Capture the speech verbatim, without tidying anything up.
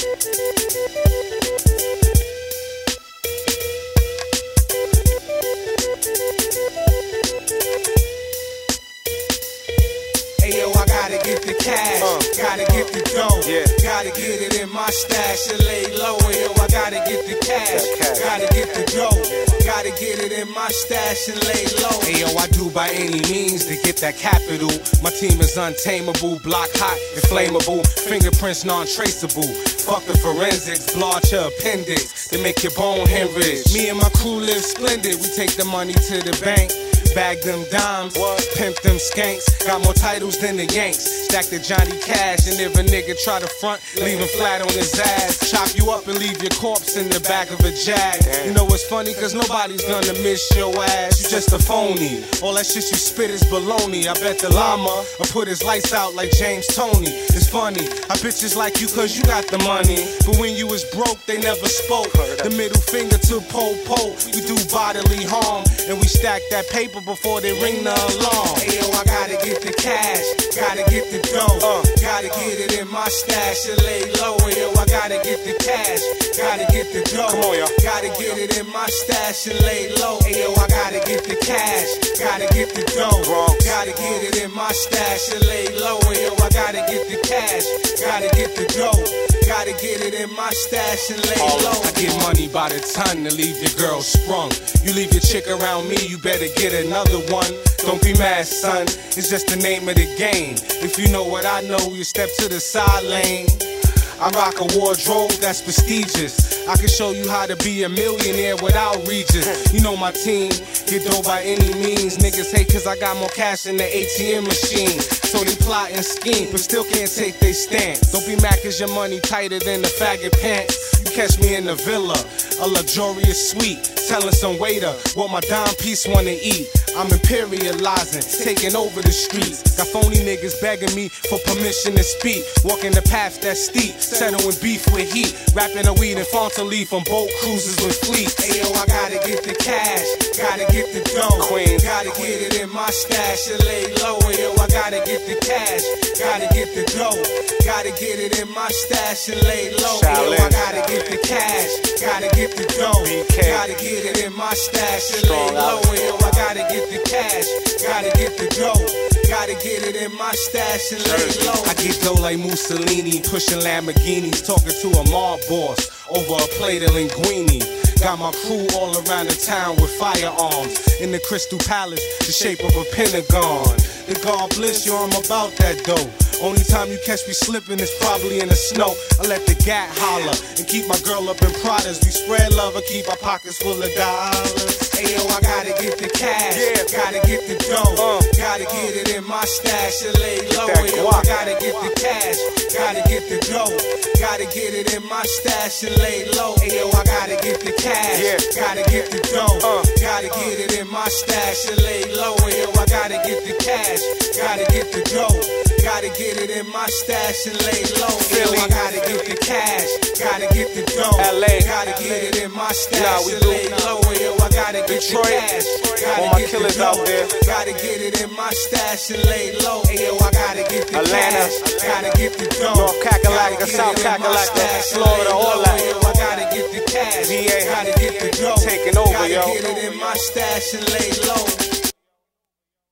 Ayo, I gotta get the cash, uh, gotta get the dough, yeah. Gotta get it in my stash and lay low. Ayo, I gotta get the cash, cash. Gotta get the dough, gotta get it in my stash and lay low. Ayo, I do by any means to get that capital. My team is untamable, block hot, inflammable, fingerprints non-traceable. Fuck the forensics, blow out your appendix to make your bone hemorrhage. Me and my crew live splendid, we take the money to the bank. Bag them dimes, pimp them skanks. Got more titles than the Yanks. Stack the Johnny Cash, and if a nigga try to front, leave him flat on his ass. Chop you up and leave your corpse in the back of a Jag. You know what's funny? Cause nobody's gonna miss your ass. You just a phony. All that shit you spit is baloney. I bet the llama will put his lights out like James Toney. It's funny, I bitches like you cause you got the money. But when you was broke, they never spoke. The middle finger to Pol Pot. We do bodily harm, and we stack that paper before they ring the alarm. Ayo, I gotta get the cash, gotta get the dough, uh, gotta get it in my stash and lay low. Ayo, I gotta get the cash, gotta get the dough, come on, y'all. Gotta get it in my stash and lay low. Ayo, I gotta get the cash, gotta get the dough, Bronx. Gotta get it in my stash and lay low. Ayo, I gotta get the cash, gotta get the dough, gotta get it in my stash and lay low. I get money by the ton to leave your girl sprung. You leave your chick around me, you better get another one. Don't be mad, son, it's just the name of the game. If you know what I know, you step to the side lane. I rock a wardrobe that's prestigious. I can show you how to be a millionaire without Regis. You know my team, get dough by any means. Niggas hate cause I got more cash than the A T M machine. So they plot and scheme, but still can't take they stance. Don't be mad cause your money tighter than the faggot pants. You catch me in the villa, a luxurious suite, telling some waiter what my dime piece wanna eat. I'm imperializing, taking over the streets. Got phony niggas begging me for permission to speak. Walking the path that's steep, settling beef with heat. Rapping a weed and Fonta leaf on boat cruises with fleet. Ayo, I gotta get the cash, gotta get the dough, Queen. Gotta get it in my stash and lay low. Ayo, I gotta get the cash, gotta get the dough, gotta get it in my stash and lay low. Ayo, I gotta get the cash, gotta get the dough, gotta get it in my stash and lay low. Ayo, I gotta get the cash, gotta get the dough, gotta get it in my stash and lay low. I get dough like Mussolini, pushing Lamborghinis, talking to a mob boss over a plate of linguine. Got my crew all around the town with firearms in the Crystal Palace, the shape of a pentagon. The God bless you, I'm about that dough. Only time you catch me slipping is probably in the snow. I let the gat holler and keep my girl up in Pradas. We spread love and keep our pockets full of dollars. Ayo, I gotta get the cash, yeah. Gotta get the dough, uh, gotta get it in my stash and lay low. Ayo, I gotta get the cash, gotta get the dough, gotta get it in my stash and lay low. Ayo, I gotta get the cash, yeah. Gotta get the dough, uh, gotta get it in my stash and lay low. Ayo, I gotta get the cash, gotta get the dough, gotta get it in my stash and lay low. Philly, I gotta get the cash, gotta get the dough, L A, gotta get it in my stash and lay low. Ayo, I gotta get Detroit, the cash, gotta all my get killers the dough, out there, gotta get it in my stash and lay low. Ayo, I gotta get the Atlanta, cash, gotta get the dough, North Kakalaka, South Kakalaka, Florida, all that. Ayo, I gotta get the cash, V A, gotta get the dough, taking over, gotta yo. Get it in my stash and lay low.